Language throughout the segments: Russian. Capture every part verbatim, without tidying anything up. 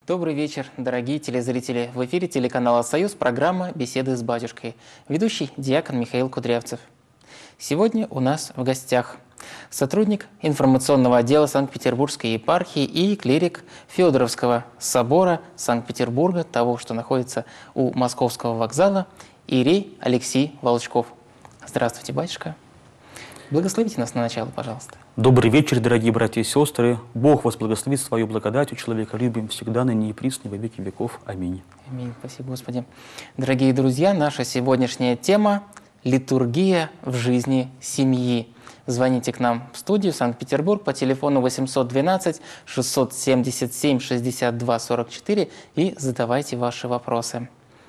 Добрый вечер, дорогие телезрители. В эфире телеканала «Союз» программа «Беседы с батюшкой». Ведущий диакон Михаил Кудрявцев. Сегодня у нас в гостях сотрудник информационного отдела Санкт-Петербургской епархии и клирик Федоровского собора Санкт-Петербурга, того, что находится у Московского вокзала, иерей Алексей Волчков. Здравствуйте, батюшка. Благословите нас на начало, пожалуйста. Добрый вечер, дорогие братья и сестры. Бог вас благословит свою благодатью, человеколюбием всегда, ныне и присно, во веки веков. Аминь. Аминь. Спасибо, Господи. Дорогие друзья, наша сегодняшняя тема – литургия в жизни семьи. Звоните к нам в студию Санкт-Петербург по телефону восемьсот двенадцать шестьсот семьдесят семь шестьдесят два сорок четыре и задавайте ваши вопросы.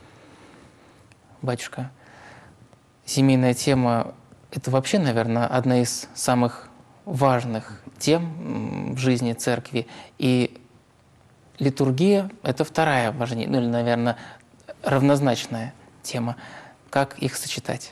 Батюшка, семейная тема – это вообще, наверное, одна из самых важных тем в жизни церкви. И литургия – это вторая важнее, ну или, наверное, равнозначная тема. Как их сочетать?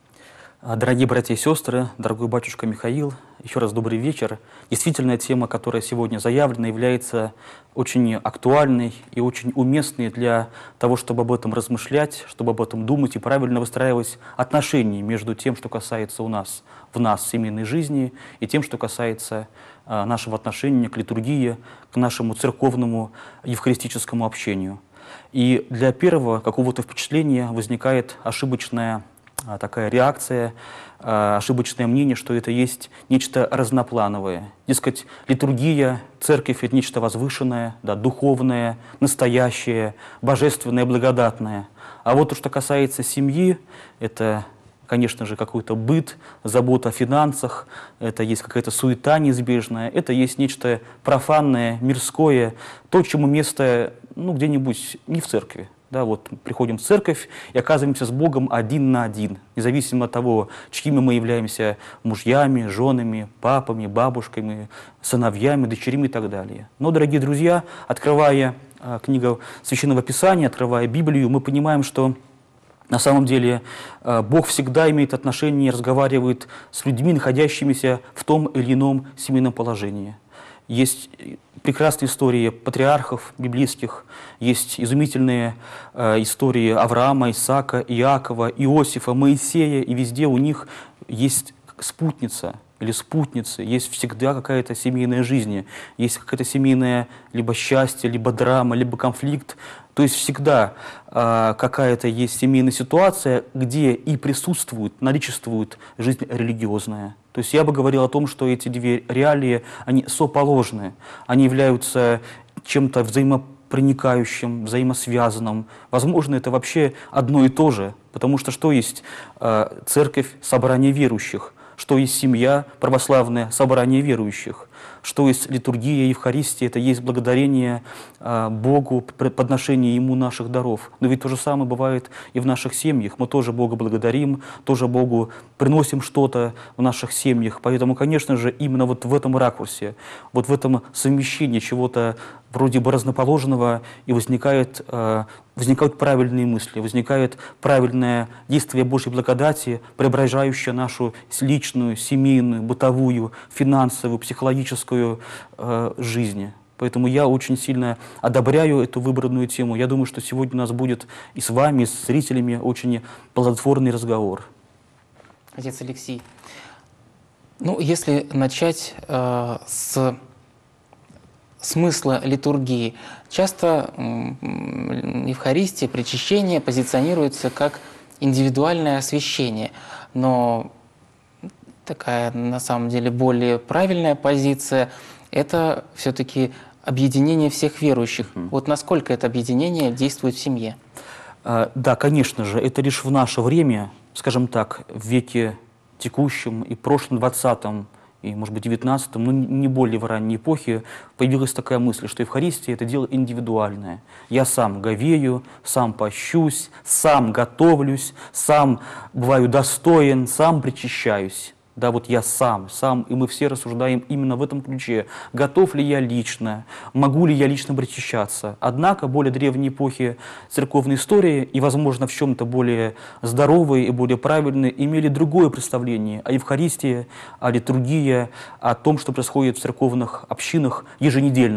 Дорогие братья и сестры, дорогой батюшка Михаил, еще раз добрый вечер. Действительно, тема, которая сегодня заявлена, является очень актуальной и очень уместной для того, чтобы об этом размышлять, чтобы об этом думать и правильно выстраивать отношения между тем, что касается у нас, в нас, семейной жизни, и тем, что касается а, нашего отношения к литургии, к нашему церковному евхаристическому общению. И для первого какого-то впечатления возникает ошибочная такая реакция, ошибочное мнение, что это есть нечто разноплановое. Дескать, литургия, церковь – это нечто возвышенное, да, духовное, настоящее, божественное, благодатное. А вот то, что касается семьи, это, конечно же, какой-то быт, забота о финансах, это есть какая-то суета неизбежная, это есть нечто профанное, мирское, то, чему место ну, где-нибудь не в церкви. Да, вот приходим в церковь и оказываемся с Богом один на один, независимо от того, чьими мы являемся мужьями, женами, папами, бабушками, сыновьями, дочерями и так далее. Но, дорогие друзья, открывая а, книгу Священного Писания, открывая Библию, мы понимаем, что на самом деле а, Бог всегда имеет отношение и разговаривает с людьми, находящимися в том или ином семейном положении. Есть прекрасные истории патриархов библейских, есть изумительные э, истории Авраама, Исаака, Иакова, Иосифа, Моисея, и везде у них есть спутница или спутницы, есть всегда какая-то семейная жизнь, есть какая-то семейная либо счастье, либо драма, либо конфликт. То есть всегда э, какая-то есть семейная ситуация, где и присутствует, наличествует жизнь религиозная. То есть я бы говорил о том, что эти две реалии, они соположны, они являются чем-то взаимопроникающим, взаимосвязанным. Возможно, это вообще одно и то же, потому что что есть э, церковь, собрание верующих, что есть семья, православное собрание верующих, что есть литургия, Евхаристия, это есть благодарение а, Богу, подношение Ему наших даров. Но ведь то же самое бывает и в наших семьях. Мы тоже Бога благодарим, тоже Богу приносим что-то в наших семьях. Поэтому, конечно же, именно вот в этом ракурсе, вот в этом совмещении чего-то вроде бы разноположенного и возникает, э, возникают правильные мысли, возникает правильное действие Божьей благодати, преображающее нашу личную, семейную, бытовую, финансовую, психологическую э, жизнь. Поэтому я очень сильно одобряю эту выбранную тему. Я думаю, что сегодня у нас будет и с вами, и с зрителями очень плодотворный разговор. Отец Алексей, ну, если начать э, с смысла литургии, часто Евхаристия, причащение позиционируется как индивидуальное освящение, но такая на самом деле более правильная позиция – это все-таки объединение всех верующих. Mm. Вот насколько это объединение действует в семье? А, да, конечно же, это лишь в наше время, скажем так, в веке текущем и прошлом двадцатом, и, может быть, девятнадцатом, но не более в ранней эпохе, появилась такая мысль, что Евхаристия – это дело индивидуальное. Я сам говею, сам пощусь, сам готовлюсь, сам бываю достоин, сам причащаюсь. Да, вот я сам, сам, и мы все рассуждаем именно в этом ключе. Готов ли я лично, могу ли я лично причащаться? Однако более древние эпохи церковной истории и, возможно, в чем-то более здоровые и более правильные, имели другое представление о Евхаристии, о литургии, о том, что происходит в церковных общинах еженедельно.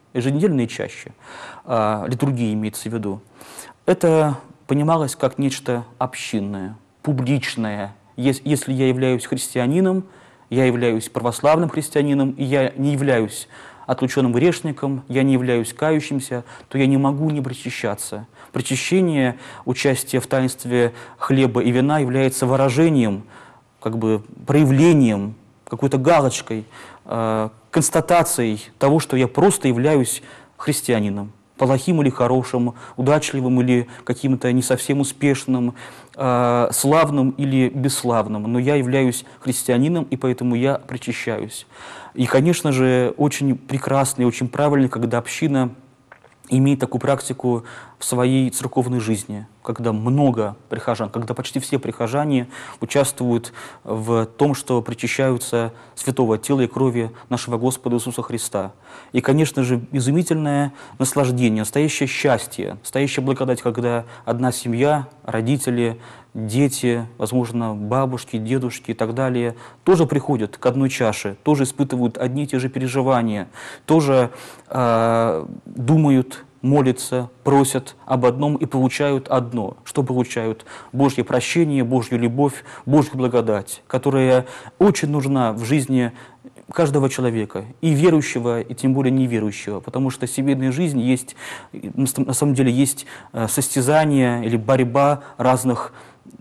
еженедельно и чаще, э, литургия имеется в виду, это понималось как нечто общинное, публичное. Если я являюсь христианином, я являюсь православным христианином, и я не являюсь отлученным грешником, я не являюсь кающимся, то я не могу не причащаться. Причащение, участие в таинстве хлеба и вина является выражением, как бы проявлением, какой-то галочкой, э, констатацией того, что я просто являюсь христианином. Плохим или хорошим, удачливым или каким-то не совсем успешным, э, славным или бесславным. Но я являюсь христианином, и поэтому я причащаюсь. И, конечно же, очень прекрасно и очень правильно, когда община имеет такую практику в своей церковной жизни, когда много прихожан, когда почти все прихожане участвуют в том, что причащаются святого тела и крови нашего Господа Иисуса Христа. И, конечно же, изумительное наслаждение, настоящее счастье, настоящая благодать, когда одна семья, родители, дети, возможно, бабушки, дедушки и так далее, тоже приходят к одной чаше, тоже испытывают одни и те же переживания, тоже э, думают, молятся, просят об одном и получают одно. Что получают? Божье прощение, Божью любовь, Божью благодать, которая очень нужна в жизни каждого человека, и верующего, и тем более неверующего, потому что семейная жизнь есть, на самом деле, есть состязание или борьба разных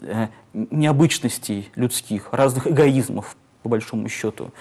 необычностей людских, разных эгоизмов, по большому счету.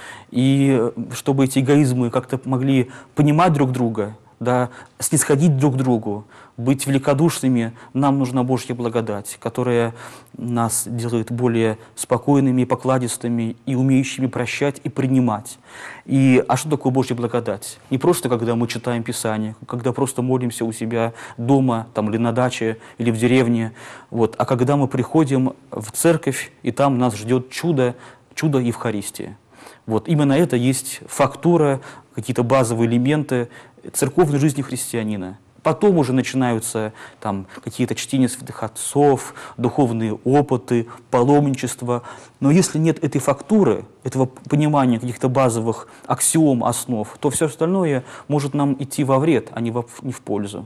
И чтобы эти эгоизмы как-то могли понимать друг друга, да, снисходить друг к другу, быть великодушными, нам нужна Божья благодать, которая нас делает более спокойными, покладистыми и умеющими прощать и принимать. И, а что такое Божья благодать? Не просто, когда мы читаем Писание, когда просто молимся у себя дома, там, или на даче, или в деревне, вот, а когда мы приходим в церковь, и там нас ждет чудо, чудо Евхаристии. Вот, именно это есть фактура, какие-то базовые элементы церковной жизни христианина. Потом уже начинаются там какие-то чтения святых отцов, духовные опыты, паломничество. Но если нет этой фактуры, этого понимания каких-то базовых аксиом, основ, то все остальное может нам идти во вред, а не, во, не в пользу.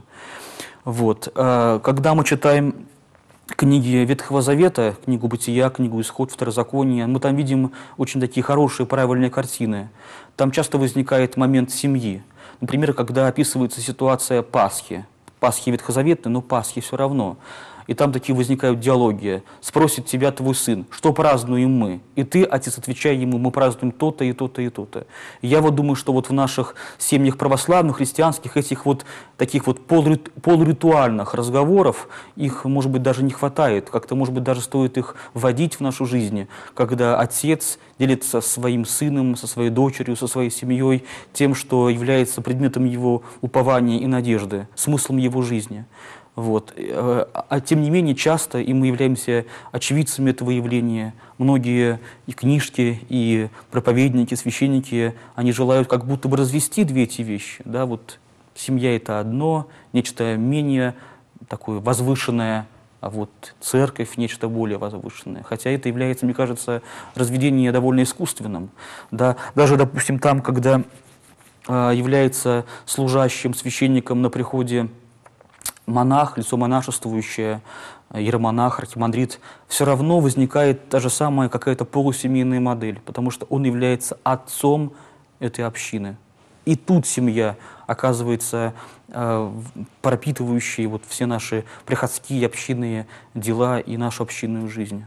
Вот. Когда мы читаем книги Ветхого Завета, книгу Бытия, книгу Исход, Второзаконие, мы там видим очень такие хорошие, правильные картины. Там часто возникает момент семьи. Например, когда описывается ситуация Пасхи. Пасхи ветхозаветные, но Пасхи все равно. И там такие возникают диалоги. Спросит тебя твой сын, что празднуем мы? И ты, отец, отвечай ему, мы празднуем то-то и то-то и то-то. И я вот думаю, что вот в наших семьях православных, христианских, этих вот таких вот полурит, полуритуальных разговоров, их, может быть, даже не хватает. Как-то, может быть, даже стоит их вводить в нашу жизнь, когда отец делится со своим сыном, со своей дочерью, со своей семьей, тем, что является предметом его упования и надежды, смыслом его жизни. Вот. А тем не менее, часто и мы являемся очевидцами этого явления. Многие и книжки, и проповедники, священники, они желают как будто бы развести две эти вещи. Да? Вот семья — это одно, нечто менее такое возвышенное, а вот церковь — нечто более возвышенное. Хотя это является, мне кажется, разведение довольно искусственным. Да? Даже, допустим, там, когда э, является служащим священником на приходе монах, лицо монашествующее, иеромонах, архимандрит, все равно возникает та же самая какая-то полусемейная модель, потому что он является отцом этой общины. И тут семья оказывается э, пропитывающей вот все наши приходские общинные дела и нашу общинную жизнь.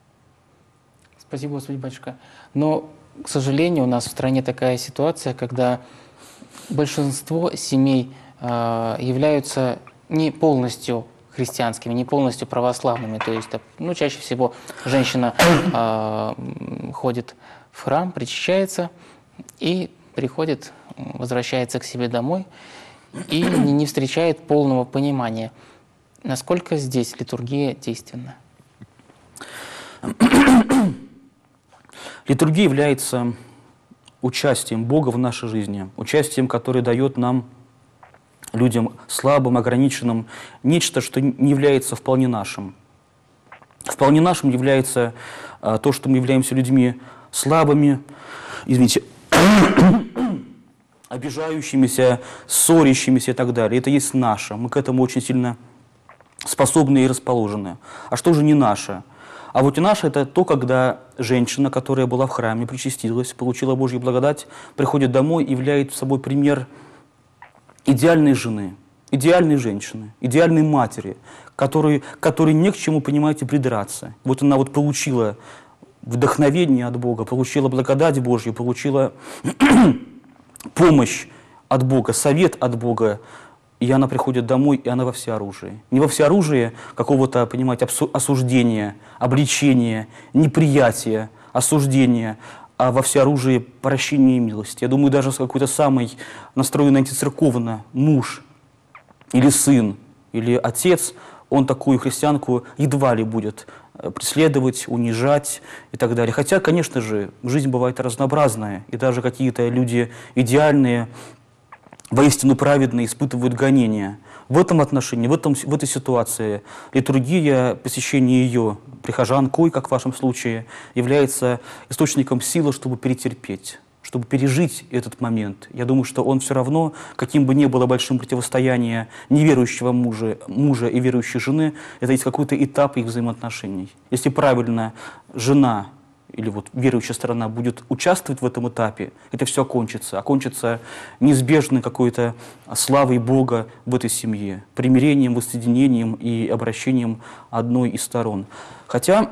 Спасибо, Господи, батюшка. Но, к сожалению, у нас в стране такая ситуация, когда большинство семей э, являются не полностью христианскими, не полностью православными. То есть, ну, чаще всего женщина э, ходит в храм, причащается и приходит, возвращается к себе домой и не встречает полного понимания, насколько здесь литургия действенна. Литургия является участием Бога в нашей жизни, участием, которое дает нам, людям слабым, ограниченным, нечто, что не является вполне нашим. Вполне нашим является а, то, что мы являемся людьми слабыми, извините, обижающимися, ссорящимися и так далее. Это есть наше. Мы к этому очень сильно способны и расположены. А что же не наше? А вот и наше — это то, когда женщина, которая была в храме, причастилась, получила Божью благодать, приходит домой и является собой пример идеальной жены, идеальной женщины, идеальной матери, которой, которой не к чему, понимаете, придраться. Вот она вот получила вдохновение от Бога, получила благодать Божью, получила помощь от Бога, совет от Бога, и она приходит домой, и она во всеоружии. Не во всеоружии какого-то, понимаете, осуждения, обличения, неприятия, осуждения, а во всеоружии прощения и милости. Я думаю, даже какой-то самый настроенный антицерковно муж или сын, или отец, он такую христианку едва ли будет преследовать, унижать и так далее. Хотя, конечно же, жизнь бывает разнообразная, и даже какие-то люди идеальные, воистину праведные, испытывают гонения. В этом отношении, в, этом, в этой ситуации литургия, посещение ее прихожанкой, как в вашем случае, является источником силы, чтобы перетерпеть, чтобы пережить этот момент. Я думаю, что он все равно, каким бы ни было большим противостояние неверующего мужа, мужа и верующей жены, это есть какой-то этап их взаимоотношений. Если правильно жена или вот верующая сторона будет участвовать в этом этапе, это все окончится. Окончится неизбежной какой-то славой Бога в этой семье, примирением, воссоединением и обращением одной из сторон. Хотя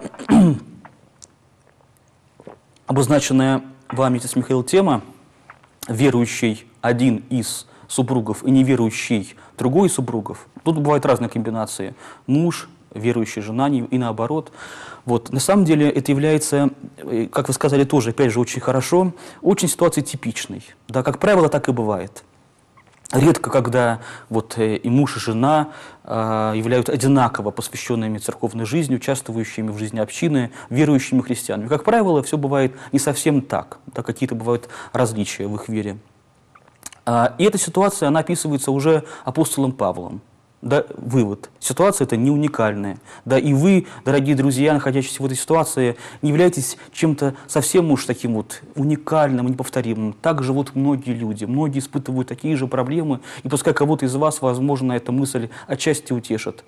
обозначенная вами, отец Михаил, тема, верующий один из супругов и неверующий другой из супругов, тут бывают разные комбинации. Муж, верующая жена и наоборот. Вот. На самом деле это является, как вы сказали тоже, опять же, очень хорошо, очень ситуацией типичной. Да, как правило, так и бывает. Редко, когда вот, и муж, и жена э, являются одинаково посвященными церковной жизни, участвующими в жизни общины, верующими христианами. Как правило, все бывает не совсем так. Да, какие-то бывают различия в их вере. А, и эта ситуация, она описывается уже апостолом Павлом. Да, вывод. Ситуация эта не уникальная. Да, и вы, дорогие друзья, находящиеся в этой ситуации, не являетесь чем-то совсем уж таким вот уникальным, неповторимым. Так живут многие люди. Многие испытывают такие же проблемы, и пускай кого-то из вас, возможно, эта мысль отчасти утешит.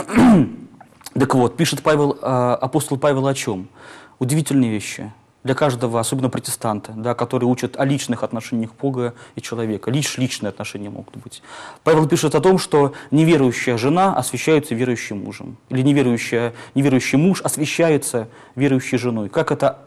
Так вот, пишет Павел, апостол Павел о чем? Удивительные вещи. Для каждого, особенно протестанта, да, которые учат о личных отношениях Бога и человека. Лишь личные отношения могут быть. Павел пишет о том, что неверующая жена освящается верующим мужем. Или неверующая, неверующий муж освящается верующей женой. Как это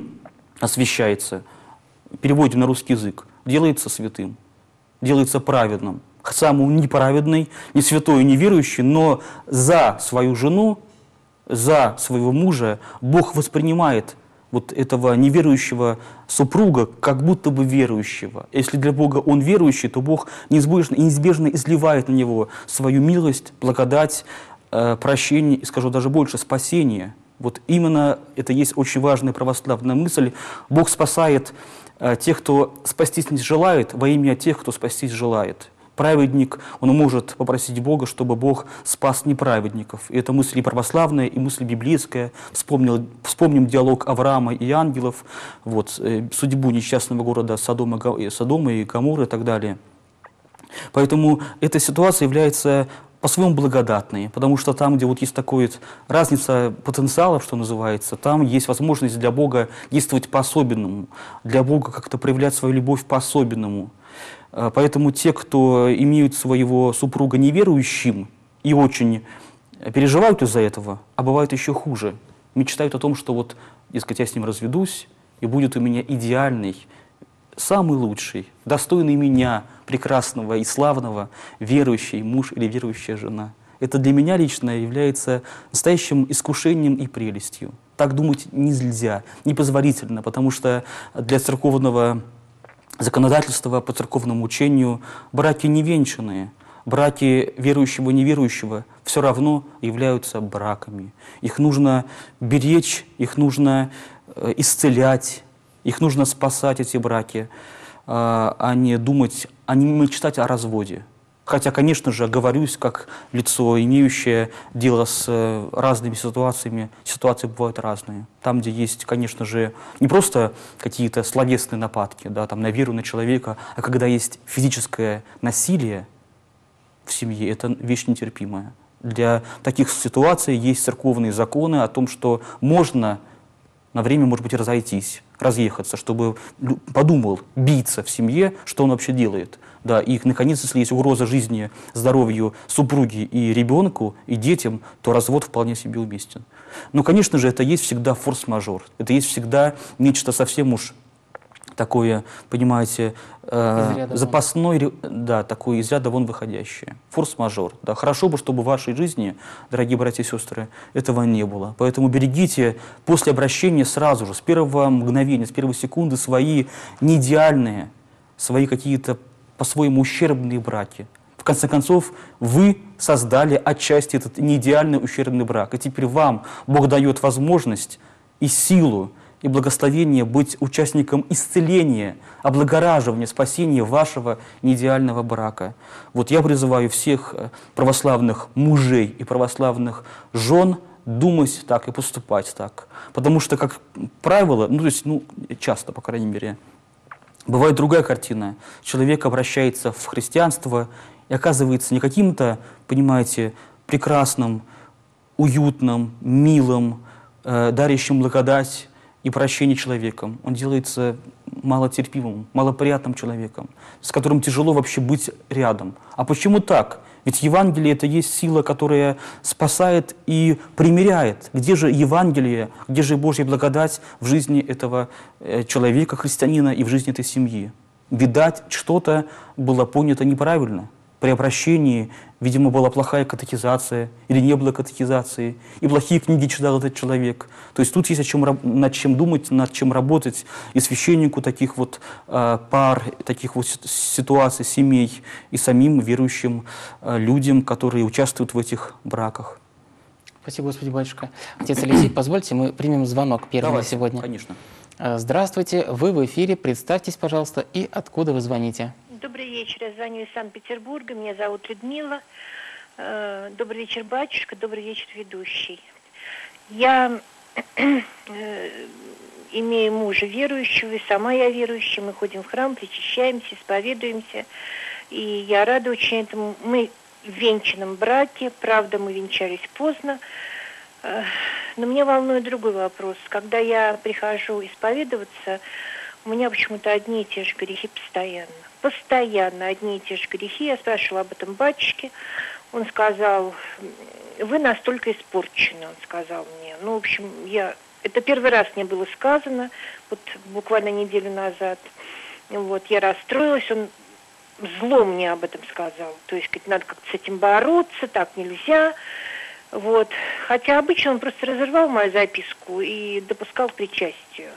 освящается? Переводим на русский язык. Делается святым, делается праведным. Сам он неправедный, не святой и неверующий, но за свою жену, за своего мужа Бог воспринимает вот этого неверующего супруга как будто бы верующего. Если для Бога он верующий, то Бог неизбежно, неизбежно изливает на него свою милость, благодать, э, прощение и, скажу даже больше, спасение. Вот именно это есть очень важная православная мысль. Бог спасает э, тех, кто спастись не желает, во имя тех, кто спастись желает. Праведник, он может попросить Бога, чтобы Бог спас неправедников. И это мысль и православная, и мысль библейская. Вспомнил, вспомним диалог Авраама и ангелов, вот, э, судьбу несчастного города Содома, Содома и Гоморры и так далее. Поэтому эта ситуация является по-своему благодатной, потому что там, где вот есть такая вот разница потенциалов, что называется, там есть возможность для Бога действовать по-особенному, для Бога как-то проявлять свою любовь по-особенному. Поэтому те, кто имеют своего супруга неверующим и очень переживают из-за этого, а бывает еще хуже, мечтают о том, что вот, дескать, я с ним разведусь, и будет у меня идеальный, самый лучший, достойный меня, прекрасного и славного, верующий муж или верующая жена. Это для меня лично является настоящим искушением и прелестью. Так думать нельзя, непозволительно, потому что для церковного законодательства по церковному учению браки невенчанные, браки верующего и неверующего все равно являются браками. Их нужно беречь, их нужно э, исцелять, их нужно спасать, эти браки, э, а не думать, а не мечтать о разводе. Хотя, конечно же, оговорюсь, как лицо, имеющее дело с разными ситуациями. Ситуации бывают разные. Там, где есть, конечно же, не просто какие-то словесные нападки, да, там, на веру, на человека, а когда есть физическое насилие в семье, это вещь нетерпимая. Для таких ситуаций есть церковные законы о том, что можно на время, может быть, разойтись, разъехаться, чтобы подумал, биться в семье, что он вообще делает. Да, и, наконец, если есть угроза жизни, здоровью супруги и ребенку, и детям, то развод вполне себе уместен. Но, конечно же, это есть всегда форс-мажор. Это есть всегда нечто совсем уж такое, понимаете, э, запасной, да, такое из ряда вон выходящее. Форс-мажор. Да. Хорошо бы, чтобы в вашей жизни, дорогие братья и сестры, этого не было. Поэтому берегите после обращения сразу же, с первого мгновения, с первой секунды свои неидеальные, свои какие-то по-своему ущербные браки. В конце концов, вы создали отчасти этот неидеальный ущербный брак. И теперь вам Бог дает возможность и силу, и благословение быть участником исцеления, облагораживания, спасения вашего неидеального брака. Вот я призываю всех православных мужей и православных жен думать так и поступать так. Потому что, как правило, ну, то есть, ну, часто, по крайней мере, бывает другая картина. Человек обращается в христианство и оказывается не каким-то, понимаете, прекрасным, уютным, милым, э, дарящим благодать и прощение человеком. Он делается малотерпимым, малоприятным человеком, с которым тяжело вообще быть рядом. А почему так? Ведь Евангелие — это есть сила, которая спасает и примиряет. Где же Евангелие, где же Божья благодать в жизни этого человека, христианина, и в жизни этой семьи? Видать, что-то было понято неправильно. При обращении, видимо, была плохая катехизация или не было катехизации, и плохие книги читал этот человек. То есть тут есть о чем, над чем думать, над чем работать и священнику таких вот э, пар, таких вот ситуаций, семей, и самим верующим э, людям, которые участвуют в этих браках. Спасибо, Господи, батюшка. Отец Алексей, позвольте, мы примем звонок первый Давай, на сегодня. Конечно. Здравствуйте, вы в эфире, представьтесь, пожалуйста, и откуда вы звоните. Добрый вечер, я звоню из Санкт-Петербурга, меня зовут Людмила. Добрый вечер, батюшка, добрый вечер, ведущий. Я имею мужа верующего, и сама я верующая, мы ходим в храм, причащаемся, исповедуемся, и я рада очень этому. Мы в венчанном браке, правда, мы венчались поздно, но меня волнует другой вопрос. Когда я прихожу исповедоваться, у меня почему-то одни и те же грехи постоянно. Постоянно одни и те же грехи. Я спрашивала об этом батюшке. Он сказал, вы настолько испорчены, он сказал мне. Ну, в общем, я... это первый раз мне было сказано, вот буквально неделю назад. Вот, я расстроилась, он зло мне об этом сказал. То есть, надо как-то с этим бороться, так нельзя. Вот. Хотя обычно он просто разорвал мою записку и допускал к причастию.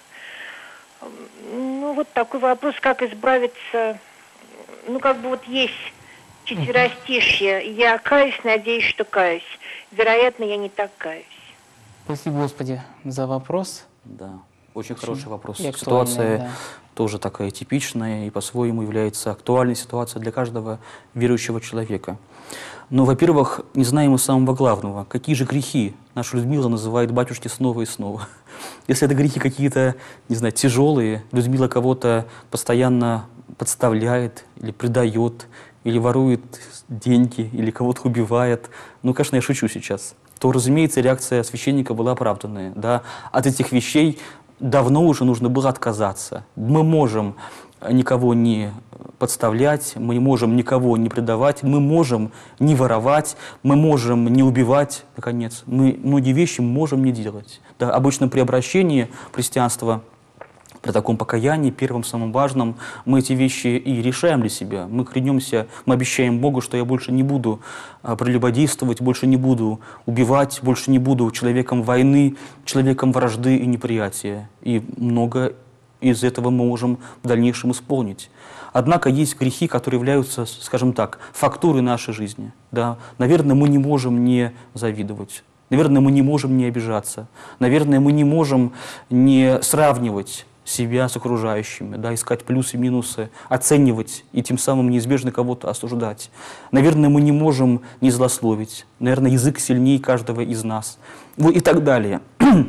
Ну, вот такой вопрос, как избавиться. Ну, как бы вот есть четверостишье. Я каюсь, надеюсь, что каюсь. Вероятно, я не так каюсь. Спасибо, Господи, за вопрос. Да, очень, очень хороший вопрос. Ситуация да. тоже такая типичная и по-своему является актуальной ситуацией для каждого верующего человека. Но, во-первых, не знаем мы самого главного. Какие же грехи наша Людмила называет батюшки снова и снова? Если это грехи какие-то, не знаю, тяжелые, Людмила кого-то постоянно подставляет или предает, или ворует деньги, или кого-то убивает, ну, конечно, я шучу сейчас, то, разумеется, реакция священника была оправданная. Да? От этих вещей давно уже нужно было отказаться. Мы можем никого не подставлять, мы не можем никого не предавать, мы можем не воровать, мы можем не убивать, наконец. Мы многие вещи можем не делать. Да, обычно при обращении в христианство, при таком покаянии, первым, самым важным, мы эти вещи и решаем для себя. Мы клянемся, мы обещаем Богу, что я больше не буду а, прелюбодействовать, больше не буду убивать, больше не буду человеком войны, человеком вражды и неприятия. И много из этого мы можем в дальнейшем исполнить. Однако есть грехи, которые являются, скажем так, фактурой нашей жизни. Да? Наверное, мы не можем не завидовать. Наверное, мы не можем не обижаться. Наверное, мы не можем не сравнивать себя с окружающими, да, искать плюсы и минусы, оценивать и тем самым неизбежно кого-то осуждать. Наверное, мы не можем не злословить. Наверное, язык сильнее каждого из нас. Вот и так далее.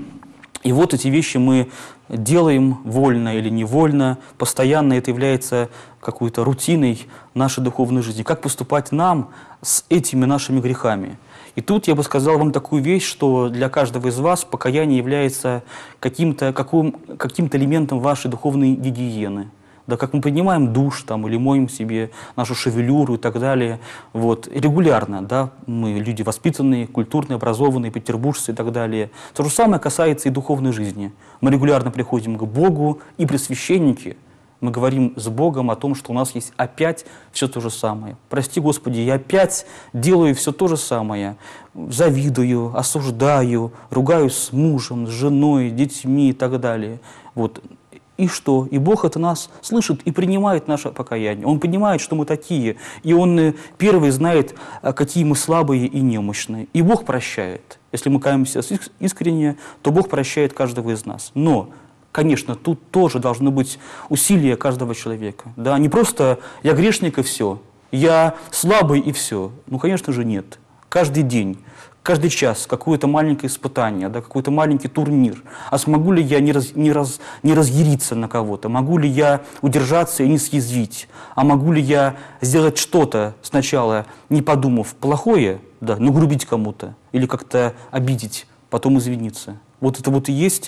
И вот эти вещи мы делаем вольно или невольно, постоянно это является какой-то рутиной нашей духовной жизни. Как поступать нам с этими нашими грехами? И тут я бы сказал вам такую вещь, что для каждого из вас покаяние является каким-то каким, каким-то элементом вашей духовной гигиены. Да, как мы принимаем душ там, или моем себе нашу шевелюру и так далее. Вот, регулярно, да, мы люди воспитанные, культурные, образованные, петербуржцы и так далее. То же самое касается и духовной жизни. Мы регулярно приходим к Богу, и при священнике мы говорим с Богом о том, что у нас есть опять все то же самое. Прости, Господи, я опять делаю все то же самое. Завидую, осуждаю, ругаюсь с мужем, с женой, детьми и так далее. Вот. И что? И Бог это нас слышит и принимает наше покаяние. Он понимает, что мы такие. И Он первый знает, какие мы слабые и немощные. И Бог прощает. Если мы каемся искренне, то Бог прощает каждого из нас. Но, конечно, тут тоже должно быть усилие каждого человека. Да? Не просто «я грешник» и все, «я слабый» и все. Ну, конечно же, нет. Каждый день, каждый час какое-то маленькое испытание, да, какой-то маленький турнир. А смогу ли я не, раз, не, раз, не разъяриться на кого-то? Могу ли я удержаться и не съязвить? А могу ли я сделать что-то сначала, не подумав, плохое, да, нагрубить кому-то или как-то обидеть, потом извиниться? Вот это вот и есть,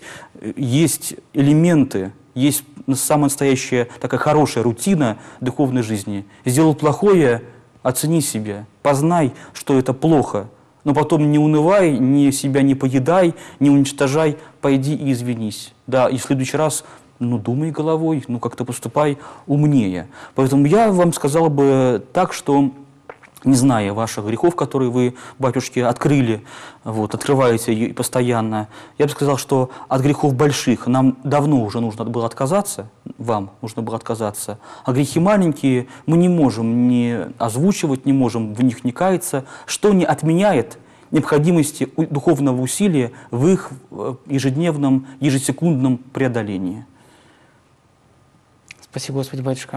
есть элементы, есть самая настоящая такая хорошая рутина духовной жизни. Сделал плохое, оцени себя, познай, что это плохо, но потом не унывай, не себя не поедай, не уничтожай, пойди и извинись. Да, и в следующий раз, ну, думай головой, ну, как-то поступай умнее. Поэтому я вам сказал бы так, что, не зная ваших грехов, которые вы, батюшки, открыли, вот, открываете и постоянно, я бы сказал, что от грехов больших нам давно уже нужно было отказаться, вам нужно было отказаться, а грехи маленькие мы не можем не озвучивать, не можем в них не каяться, что не отменяет необходимости духовного усилия в их ежедневном, ежесекундном преодолении. Спасибо, Господи, батюшка.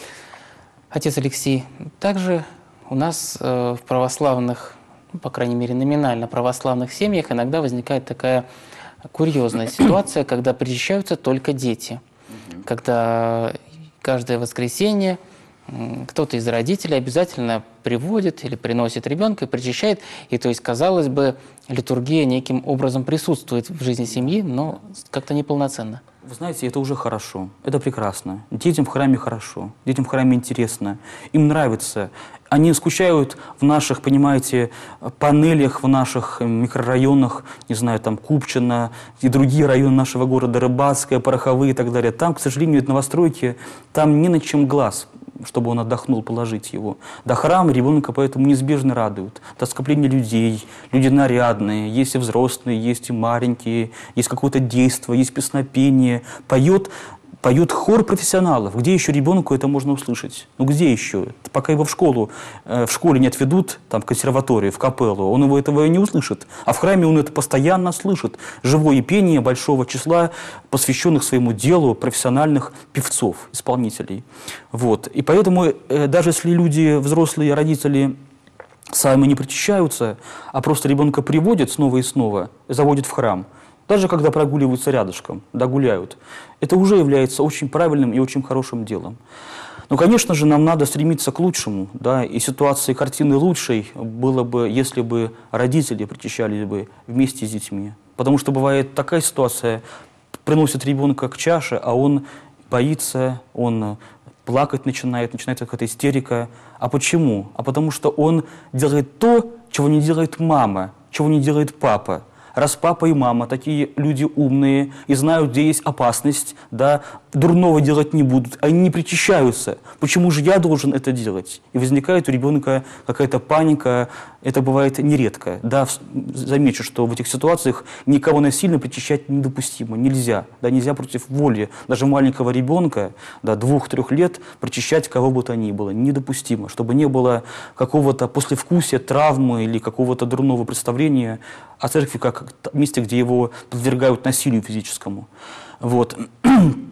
Отец Алексей, также у нас э, в православных, ну, по крайней мере, номинально православных семьях иногда возникает такая курьезная ситуация, когда причащаются только дети. Mm-hmm. Когда каждое воскресенье э, кто-то из родителей обязательно приводит или приносит ребенка и причащает. И то есть, казалось бы, литургия неким образом присутствует в жизни семьи, но как-то неполноценно. Вы знаете, это уже хорошо, это прекрасно. Детям в храме хорошо, детям в храме интересно, им нравится. Они скучают в наших, понимаете, панелях, в наших микрорайонах, не знаю, там Купчино и другие районы нашего города, Рыбацкая, Пороховые и так далее. Там, к сожалению, это новостройки, там не на чем глаз, чтобы он отдохнул, положить его. До храма ребенка поэтому неизбежно радуют. До скопления людей, люди нарядные, есть и взрослые, есть и маленькие, есть какое-то действие, есть песнопение, поет, поет хор профессионалов. Где еще ребенку это можно услышать? Ну где еще? Пока его в школу, э, в школе не отведут, там, в консерваторию, в капеллу, он его этого и не услышит. А в храме он это постоянно слышит. Живое пение большого числа посвященных своему делу профессиональных певцов, исполнителей. Вот. И поэтому э, даже если люди, взрослые родители, сами не причащаются, а просто ребенка приводят снова и снова, заводят в храм, даже когда прогуливаются рядышком, да, гуляют, это уже является очень правильным и очень хорошим делом. Но, конечно же, нам надо стремиться к лучшему, да, и ситуации картины лучшей было бы, если бы родители причащались бы вместе с детьми. Потому что бывает такая ситуация, приносит ребенка к чаше, а он боится, он плакать начинает, начинается какая-то истерика. А почему? А потому что он делает то, чего не делает мама, чего не делает папа. Раз папа и мама такие люди умные и знают, где есть опасность, да, дурного делать не будут, они не причащаются. Почему же я должен это делать? И возникает у ребенка какая-то паника, это бывает нередко. Да, замечу, что в этих ситуациях никого насильно причащать недопустимо, нельзя. Да, нельзя против воли даже маленького ребенка, да, двух-трех лет причащать кого бы то ни было, недопустимо, чтобы не было какого-то послевкусия, травмы или какого-то дурного представления о церкви как месте, где его подвергают насилию физическому. Вот.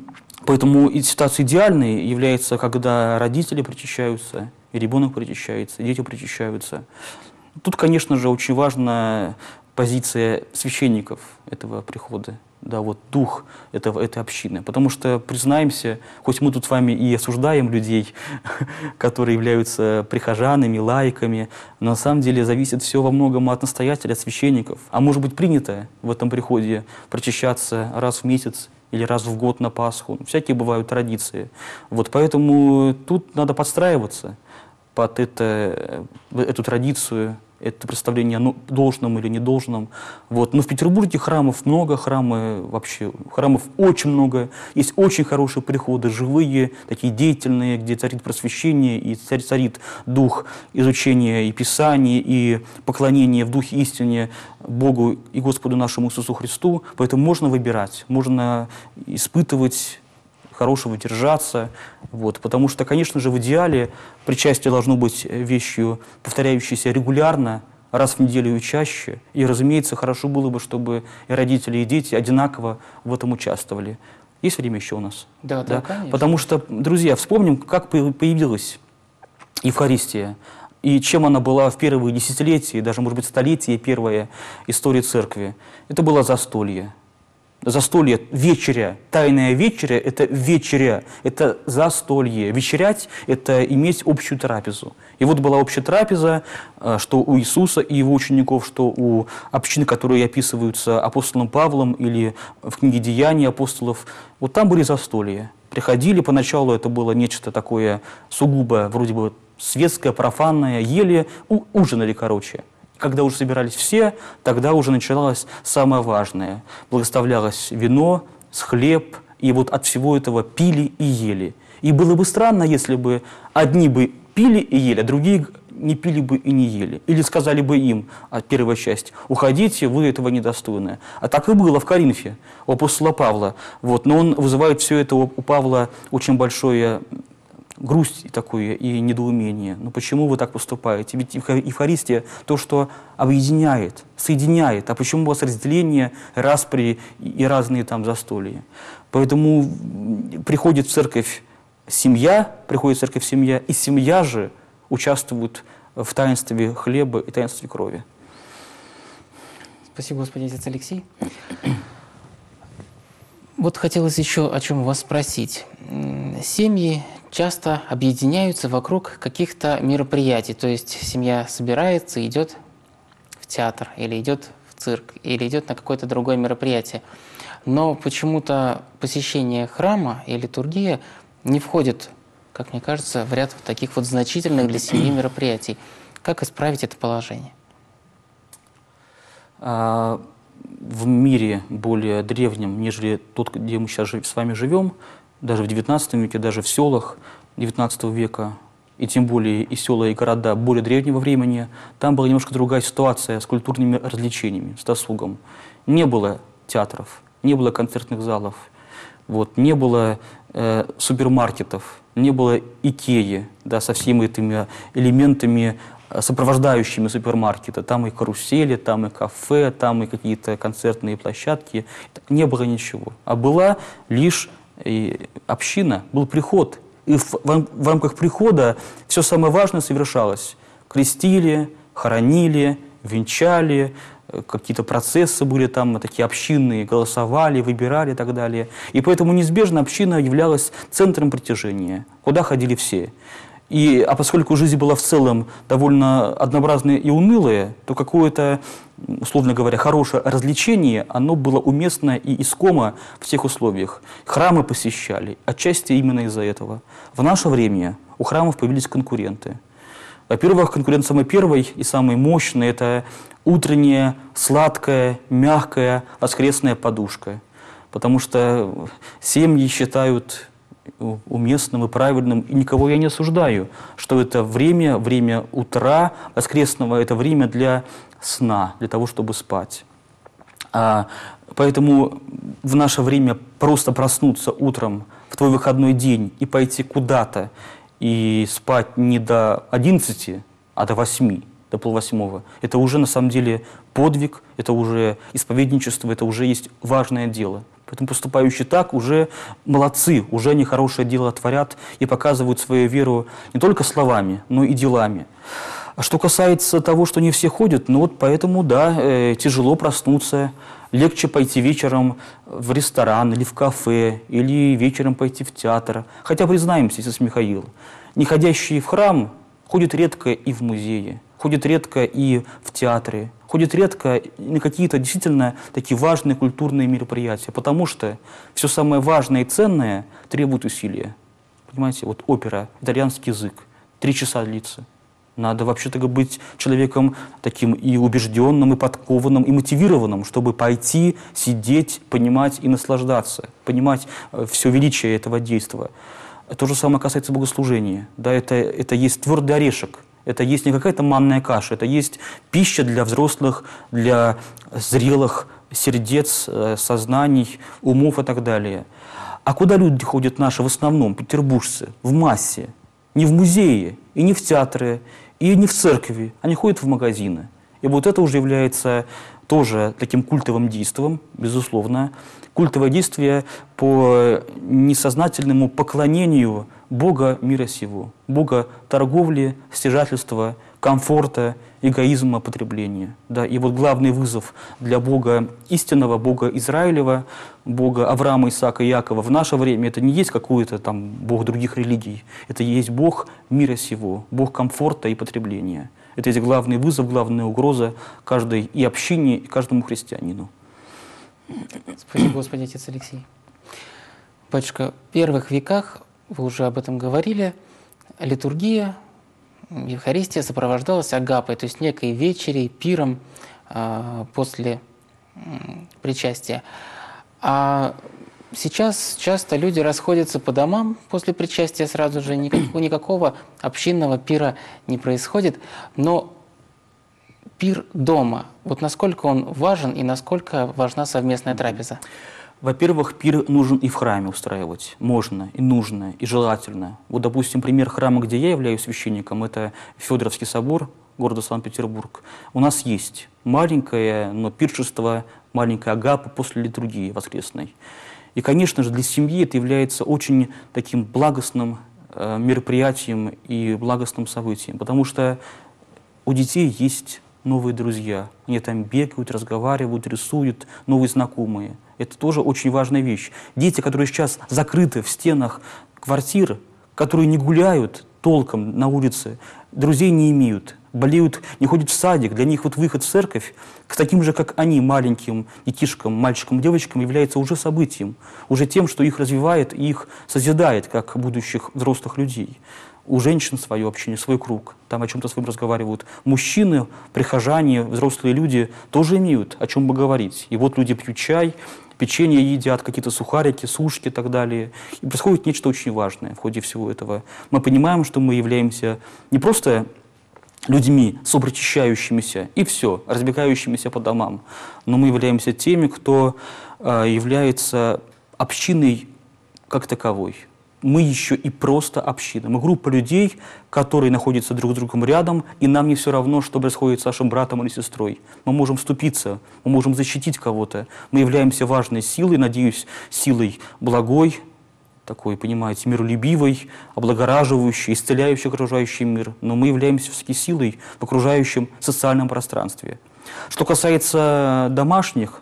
Поэтому и ситуация идеальной является, когда родители причащаются, и ребенок причащается, и дети причащаются. Тут, конечно же, очень важна позиция священников этого прихода, да, вот дух этого, этой общины. Потому что, признаемся, хоть мы тут с вами и осуждаем людей, которые являются прихожанами, лаиками, но на самом деле зависит все во многом от настоятеля, от священников. А может быть принято в этом приходе причащаться раз в месяц или раз в год на Пасху. Всякие бывают традиции. Вот поэтому тут надо подстраиваться под это, эту традицию, это представление о должном или недолжном. Вот. Но в Петербурге храмов много, храмы вообще, храмов очень много. Есть очень хорошие приходы, живые, такие деятельные, где царит просвещение и царит дух изучения и Писания, и поклонения в духе истине Богу и Господу нашему Иисусу Христу. Поэтому можно выбирать, можно испытывать, хорошего держаться, вот, потому что, конечно же, в идеале причастие должно быть вещью, повторяющейся регулярно, раз в неделю и чаще, и, разумеется, хорошо было бы, чтобы и родители, и дети одинаково в этом участвовали. Есть время еще у нас? Да, да, да, конечно. Потому что, друзья, вспомним, как появилась Евхаристия, и чем она была в первые десятилетия, даже, может быть, столетия первая истории Церкви. Это было застолье. Застолье, вечеря, тайная вечеря – это вечеря, это застолье. Вечерять – это иметь общую трапезу. И вот была общая трапеза, что у Иисуса и его учеников, что у общин, которые описываются апостолом Павлом или в книге «Деяний апостолов». Вот там были застолья. Приходили, поначалу это было нечто такое сугубо, вроде бы светское, профанное, ели, ужинали, короче. Когда уже собирались все, тогда уже начиналось самое важное. Благословлялось вино, хлеб, и вот от всего этого пили и ели. И было бы странно, если бы одни бы пили и ели, а другие не пили бы и не ели. Или сказали бы им, первая часть, уходите, вы этого недостойны. А так и было в Коринфе у апостола Павла. Вот. Но он вызывает все это у Павла очень большое грусть такое и недоумение. Но почему вы так поступаете? Ведь Евхаристия – то, что объединяет, соединяет. А почему у вас разделение, распри и разные там застолья? Поэтому приходит в церковь семья, приходит в церковь семья, и семья же участвует в таинстве хлеба и таинстве крови. Спасибо, господин отец Алексей. Вот хотелось еще о чем вас спросить. Семьи часто объединяются вокруг каких-то мероприятий. То есть семья собирается, идет в театр, или идет в цирк, или идет на какое-то другое мероприятие. Но почему-то посещение храма и литургия не входит, как мне кажется, в ряд таких вот значительных для семьи мероприятий. Как исправить это положение? А, в мире более древнем, нежели тот, где мы сейчас с вами живем, даже в девятнадцатом веке, даже в селах девятнадцатого века, и тем более и села, и города более древнего времени, там была немножко другая ситуация с культурными развлечениями, с досугом. Не было театров, не было концертных залов, вот, не было э, супермаркетов, не было Икеи, да, со всеми этими элементами, сопровождающими супермаркеты. Там и карусели, там и кафе, там и какие-то концертные площадки. Не было ничего. А была лишь и община, был приход. И в, в, в рамках прихода все самое важное совершалось. Крестили, хоронили, венчали, какие-то процессы были там, такие общинные, голосовали, выбирали и так далее. И поэтому неизбежно община являлась центром притяжения, куда ходили все. И, а поскольку жизнь была в целом довольно однообразная и унылая, то какое-то, условно говоря, хорошее развлечение, оно было уместно и искомо в всех условиях. Храмы посещали, отчасти именно из-за этого. В наше время у храмов появились конкуренты. Во-первых, конкурент самый первый и самый мощный – это утренняя, сладкая, мягкая, воскресная подушка. Потому что семьи считают уместным и правильным, и никого я не осуждаю, что это время, время утра воскресного, это время для сна, для того, чтобы спать. А, поэтому в наше время просто проснуться утром в твой выходной день и пойти куда-то и спать не до одиннадцати, а до восьми, до полвосьмого, это уже на самом деле подвиг, это уже исповедничество, это уже есть важное дело. Поэтому поступающие так уже молодцы, уже они хорошее дело творят и показывают свою веру не только словами, но и делами. А что касается того, что не все ходят, ну вот поэтому, да, э, тяжело проснуться, легче пойти вечером в ресторан или в кафе, или вечером пойти в театр. Хотя, признаемся, если с Михаил, не ходящие в храм ходят редко и в музее, ходят редко и в театре, ходят редко на какие-то действительно такие важные культурные мероприятия, потому что все самое важное и ценное требует усилия. Понимаете, вот опера, итальянский язык, три часа длится. Надо вообще-то быть человеком таким и убежденным, и подкованным, и мотивированным, чтобы пойти, сидеть, понимать и наслаждаться, понимать все величие этого действия. То же самое касается богослужения. Да, это, это есть твердый орешек, это есть не какая-то манная каша, это есть пища для взрослых, для зрелых сердец, сознаний, умов и так далее. А куда люди ходят наши в основном, петербуржцы, в массе? Не в музеи, и не в театры, и не в церкви, они ходят в магазины. И вот это уже является тоже таким культовым действием, безусловно. Культовое действие по несознательному поклонению Бога мира сего, Бога торговли, стяжательства, комфорта, эгоизма, потребления. Да, и вот главный вызов для Бога истинного, Бога Израилева, Бога Авраама, Исаака и Якова в наше время, это не есть какой-то там Бог других религий, это есть Бог мира сего, Бог комфорта и потребления. Это есть главный вызов, главная угроза каждой и общине, и каждому христианину. Спасибо, Господи, отец Алексей. Батюшка, в первых веках, вы уже об этом говорили, литургия, Евхаристия сопровождалась агапой, то есть некой вечерей, пиром э, после э, причастия. А сейчас часто люди расходятся по домам после причастия сразу же, никакого, никакого общинного пира не происходит. Но пир дома, вот насколько он важен и насколько важна совместная трапеза? Во-первых, пир нужен и в храме устраивать. Можно, и нужно, и желательно. Вот, допустим, пример храма, где я являюсь священником, это Федоровский собор города Санкт-Петербург. У нас есть маленькое, но пиршество, маленькая агапа после литургии воскресной. И, конечно же, для семьи это является очень таким благостным э, мероприятием и благостным событием, потому что у детей есть новые друзья. Они там бегают, разговаривают, рисуют, новые знакомые. Это тоже очень важная вещь. Дети, которые сейчас закрыты в стенах квартир, которые не гуляют толком на улице, друзей не имеют, болеют, не ходят в садик, для них вот выход в церковь к таким же, как они, маленьким детишкам, мальчикам, девочкам, является уже событием, уже тем, что их развивает и их созидает, как будущих взрослых людей. У женщин свое общение, свой круг, там о чем-то своем разговаривают. Мужчины, прихожане, взрослые люди тоже имеют о чем бы говорить. И вот люди пьют чай, печенье едят, какие-то сухарики, сушки и так далее. И происходит нечто очень важное в ходе всего этого. Мы понимаем, что мы являемся не просто людьми, сопричащающимися, и все, разбегающимися по домам, но мы являемся теми, кто э, является общиной как таковой. Мы еще и просто община. Мы группа людей, которые находятся друг с другом рядом, и нам не все равно, что происходит с нашим братом или сестрой. Мы можем вступиться, мы можем защитить кого-то. Мы являемся важной силой, надеюсь, силой благой, такой, понимаете, миролюбивой, облагораживающей, исцеляющей окружающий мир. Но мы являемся все-таки силой в окружающем социальном пространстве. Что касается домашних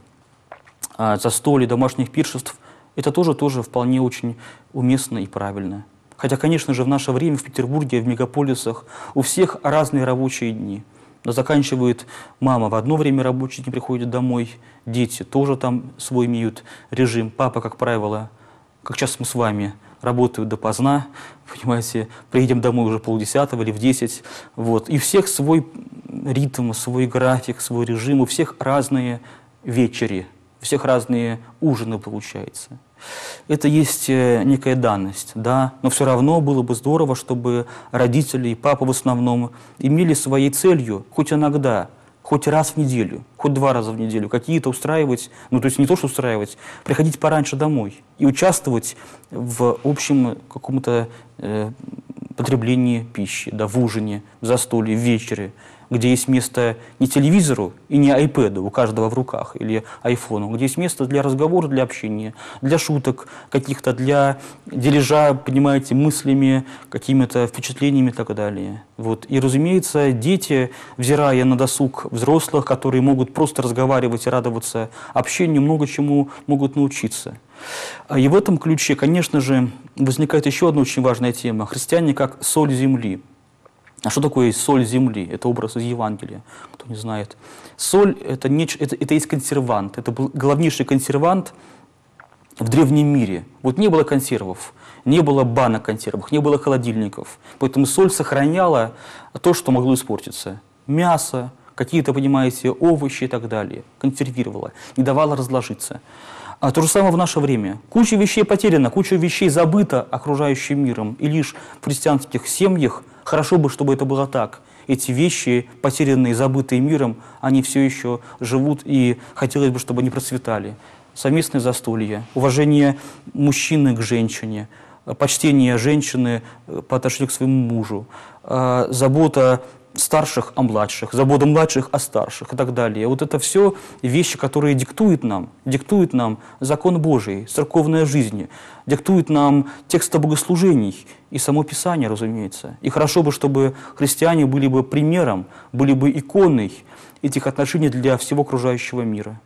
застолий, домашних пиршеств, это тоже, тоже вполне очень уместно и правильно. Хотя, конечно же, в наше время в Петербурге, в мегаполисах у всех разные рабочие дни. Но заканчивает мама в одно время рабочие дни, приходит домой, дети тоже там свой имеют режим. Папа, как правило, как сейчас мы с вами, работают допоздна, понимаете, приедем домой уже полдесятого или в десять. Вот. И у всех свой ритм, свой график, свой режим, у всех разные вечери. У всех разные ужины получается. Это есть некая данность, да, но все равно было бы здорово, чтобы родители и папа в основном имели своей целью хоть иногда, хоть раз в неделю, хоть два раза в неделю какие-то устраивать, ну то есть не то, что устраивать, приходить пораньше домой и участвовать в общем каком-то э, потреблении пищи, да, в ужине, в застолье, в вечере. где есть место не телевизору и не айпэду у каждого в руках или айфону, где есть место для разговора, для общения, для шуток каких-то, для дележа, понимаете, мыслями, какими-то впечатлениями и так далее. Вот. И, разумеется, дети, взирая на досуг взрослых, которые могут просто разговаривать и радоваться общению, много чему могут научиться. И в этом ключе, конечно же, возникает еще одна очень важная тема. Христиане как соль земли. А что такое соль земли? Это образ из Евангелия, кто не знает. Соль это, не, это, это есть консервант, это был главнейший консервант в древнем мире. Вот не было консервов, не было банок консервов, не было холодильников. Поэтому соль сохраняла то, что могло испортиться. Мясо, какие-то, понимаете, овощи и так далее. Консервировала, не давала разложиться. А то же самое в наше время. Куча вещей потеряна, куча вещей забыта окружающим миром. И лишь в христианских семьях, хорошо бы, чтобы это было так, эти вещи, потерянные, забытые миром, они все еще живут, и хотелось бы, чтобы они процветали. Совместное застолье, уважение мужчины к женщине, почтение женщины по отношению к своему мужу, забота старших о младших, забота младших о старших и так далее. Вот это все вещи, которые диктуют нам, диктуют нам закон Божий, церковная жизнь, диктуют нам тексты богослужений и само Писание, разумеется. И хорошо бы, чтобы христиане были бы примером, были бы иконой этих отношений для всего окружающего мира.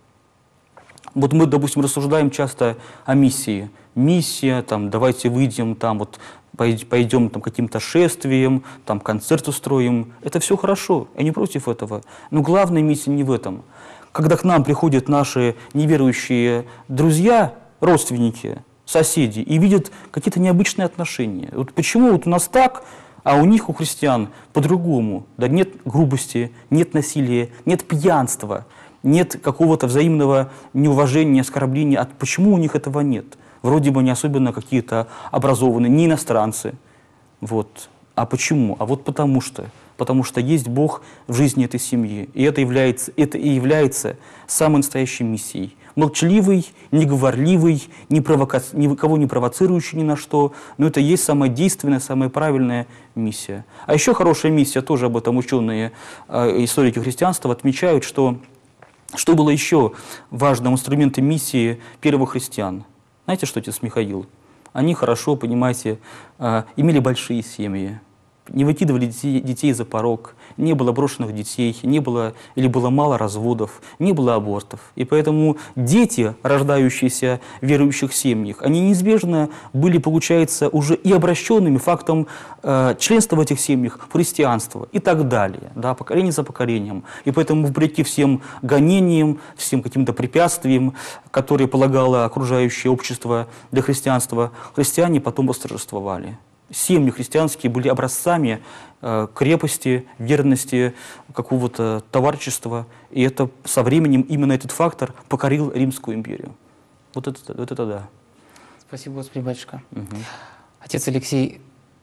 Вот мы, допустим, рассуждаем часто о миссии. Миссия, там, давайте выйдем, там, вот, пойдем там, каким-то шествием, там, концерт устроим. Это все хорошо, я не против этого. Но главная миссия не в этом. Когда к нам приходят наши неверующие друзья, родственники, соседи, и видят какие-то необычные отношения. Вот почему вот у нас так, а у них, у христиан, по-другому? Да нет грубости, нет насилия, нет пьянства, нет какого-то взаимного неуважения, оскорбления. А почему у них этого нет? Вроде бы не особенно какие-то образованные, не иностранцы. Вот. А почему? А вот потому что. Потому что есть Бог в жизни этой семьи. И это, является, это и является самой настоящей миссией. Молчаливый, неговорливый, не провока... никого не провоцирующий ни на что. Но это и есть самая действенная, самая правильная миссия. А еще хорошая миссия, тоже об этом ученые, э, историки христианства отмечают, что, что было еще важным инструментом миссии первых христиан. Знаете, что отец Михаил? Они хорошо, понимаете, имели большие семьи, не выкидывали детей, детей за порог, не было брошенных детей, не было или было мало разводов, не было абортов. И поэтому дети, рождающиеся в верующих семьях, они неизбежно были, получается, уже и обращенными фактом э, членства в этих семьях, в христианство и так далее, да, поколение за поколением. И поэтому, вопреки всем гонениям, всем каким-то препятствиям, которые полагало окружающее общество для христианства, христиане потом восторжествовали. Семьи христианские были образцами э, крепости, верности, какого-то товарищества. И это со временем именно этот фактор покорил Римскую империю. Вот это, вот это да. Спасибо, Господи, батюшка. Угу. Отец Алексей,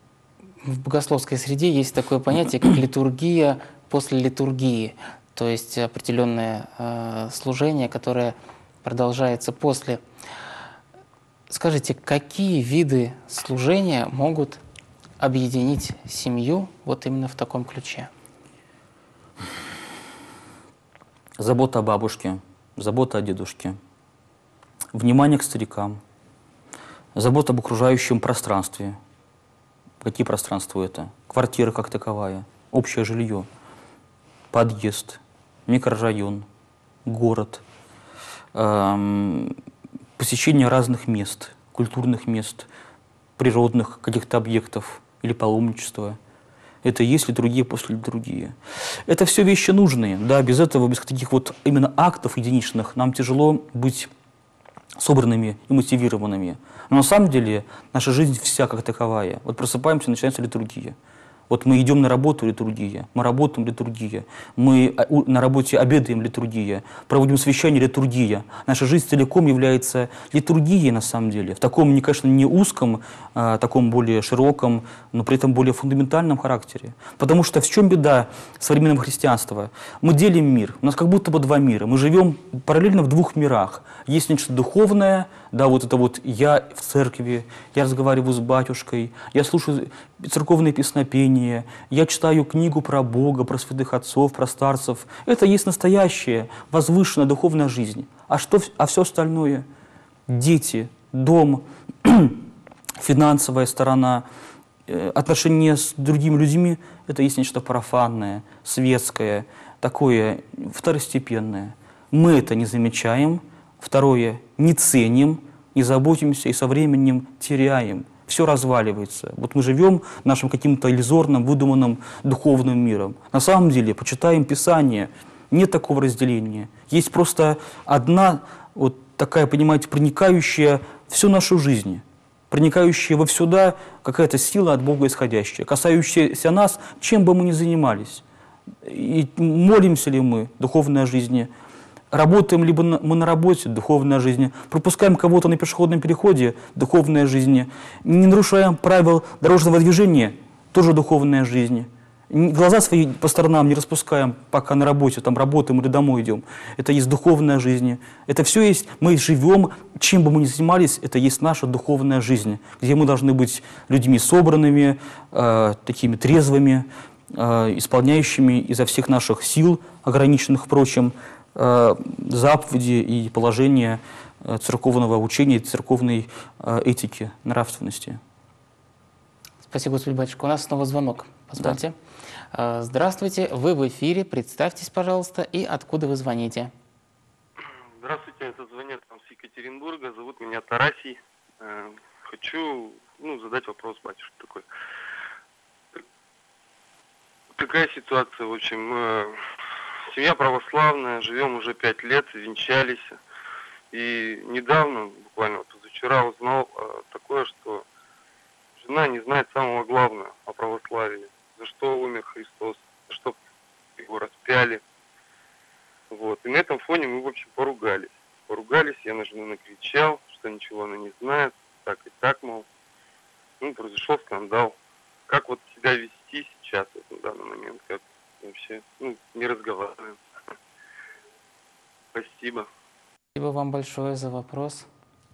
в богословской среде есть такое понятие, как литургия после литургии. То есть определенное э, служение, которое продолжается после. Скажите, какие виды служения могут объединить семью вот именно в таком ключе? Забота о бабушке, забота о дедушке, внимание к старикам, забота об окружающем пространстве. Какие пространства это? Квартира как таковая, общее жилье, подъезд, микрорайон, город, эм, посещение разных мест, культурных мест, природных каких-то объектов или паломничества. Это есть литургия после литургии. Это все вещи нужные. Да, без этого, без таких вот именно актов единичных нам тяжело быть собранными и мотивированными. Но на самом деле наша жизнь вся как таковая. Вот просыпаемся, начинается литургия. Вот мы идем на работу — литургия, мы работаем — литургия, мы на работе обедаем — литургия, проводим совещание — литургия. Наша жизнь целиком является литургией на самом деле, в таком, не, конечно, не узком, а таком более широком, но при этом более фундаментальном характере. Потому что в чем беда современного христианства? Мы делим мир, у нас как будто бы два мира, мы живем параллельно в двух мирах. Есть нечто духовное, да, вот это вот я в церкви, я разговариваю с батюшкой, я слушаю церковные песнопения, учение, я читаю книгу про Бога, про святых отцов, про старцев. Это есть настоящая, возвышенная духовная жизнь. А, что, а все остальное? Дети, дом, финансовая сторона, отношения с другими людьми – это есть нечто профанное, светское, такое второстепенное. Мы это не замечаем. Второе – не ценим, не заботимся и со временем теряем. Все разваливается. Вот мы живем нашим каким-то иллюзорным, выдуманным духовным миром. На самом деле, почитаем Писание, нет такого разделения. Есть просто одна, вот такая, понимаете, проникающая всю нашу жизнь, проникающая во всюда какая-то сила от Бога исходящая, касающаяся нас, чем бы мы ни занимались. И молимся ли мы, духовная жизнь, работаем либо мы на работе, духовная жизнь, пропускаем кого-то на пешеходном переходе, духовная жизнь, не нарушаем правил дорожного движения, тоже духовная жизнь. Глаза свои по сторонам не распускаем, пока на работе, там работаем или домой идем. Это есть духовная жизнь. Это все есть, мы живем, чем бы мы ни занимались, это есть наша духовная жизнь, где мы должны быть людьми собранными, э, такими трезвыми, э, исполняющими изо всех наших сил, ограниченных, впрочем, заповеди и положения церковного учения, церковной этики, нравственности. Спасибо, Господи, батюшка. У нас снова звонок. Позвольте. Да. Здравствуйте, вы в эфире. Представьтесь, пожалуйста, и откуда вы звоните. Здравствуйте, это звонит там с Екатеринбурга. Зовут меня Тарасий. Хочу ну, задать вопрос, батюшка, такой. Такая ситуация, в общем... Семья православная, живем уже пять лет, венчались. И недавно, буквально вот позавчера, узнал а, такое, что жена не знает самого главного о православии. За что умер Христос, за что его распяли. Вот. И на этом фоне мы, в общем, поругались. Поругались, я на жену накричал, что ничего она не знает, так и так, мол. Ну, произошел скандал. Как вот себя вести сейчас, вот, на данный момент, как вообще, ну, не разговариваем. Спасибо. Спасибо вам большое за вопрос.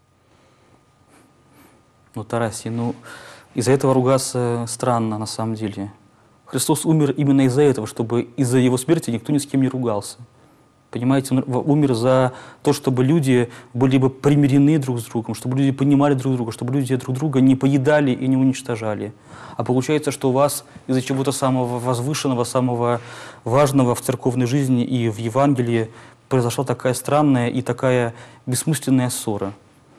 Ну, Тарасий, ну, из-за этого ругаться странно, на самом деле. Христос умер именно из-за этого, чтобы из-за его смерти никто ни с кем не ругался. Понимаете, он умер за то, чтобы люди были бы примирены друг с другом, чтобы люди понимали друг друга, чтобы люди друг друга не поедали и не уничтожали. А получается, что у вас из-за чего-то самого возвышенного, самого важного в церковной жизни и в Евангелии произошла такая странная и такая бессмысленная ссора.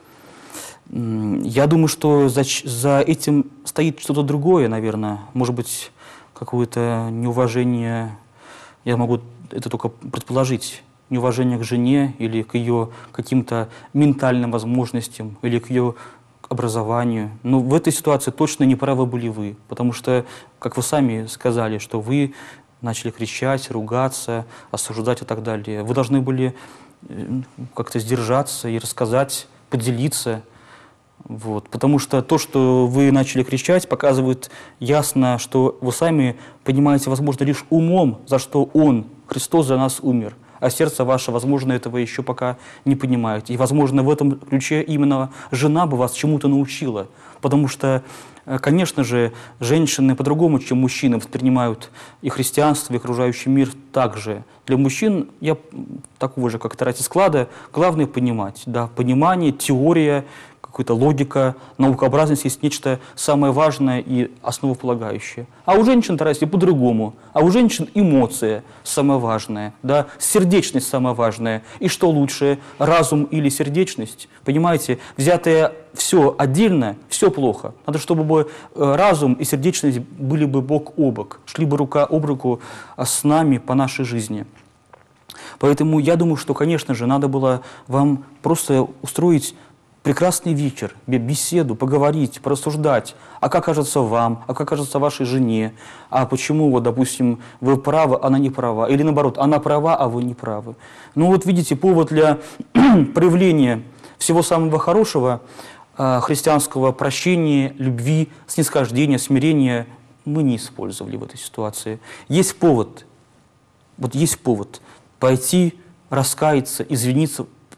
Я думаю, что за, за этим стоит что-то другое, наверное. Может быть, какое-то неуважение, я могу это только предположить, неуважение к жене или к ее каким-то ментальным возможностям, или к ее образованию. Но в этой ситуации точно не правы были вы, потому что, как вы сами сказали, что вы начали кричать, ругаться, осуждать и так далее. Вы должны были как-то сдержаться и рассказать, поделиться. Вот. Потому что то, что вы начали кричать, показывает ясно, что вы сами понимаете, возможно, лишь умом, за что Он, Христос, за нас умер. А сердце ваше, возможно, этого еще пока не понимает. И, возможно, в этом ключе именно жена бы вас чему-то научила. Потому что, конечно же, женщины по-другому, чем мужчины, воспринимают и христианство, и окружающий мир также. Для мужчин, я такого же, как Тарасий склада, главное понимать. Да, понимание, теория, какая-то логика, наукообразность есть нечто самое важное и основополагающее. А у женщин, Тарасий, по-другому. А у женщин эмоция самое важное, да, сердечность самое важное. И что лучше, разум или сердечность? Понимаете, взятое все отдельно, все плохо. Надо, чтобы разум и сердечность были бы бок о бок, шли бы рука об руку с нами по нашей жизни. Поэтому я думаю, что, конечно же, надо было вам просто устроить прекрасный вечер, беседу, поговорить, порассуждать, а как кажется вам, а как кажется вашей жене, а почему, вот, допустим, вы правы, она не права, или наоборот, она права, а вы не правы. Ну вот видите, повод для проявления всего самого хорошего, христианского прощения, любви, снисхождения, смирения мы не использовали в этой ситуации. Есть повод, вот есть повод пойти, раскаяться, извиниться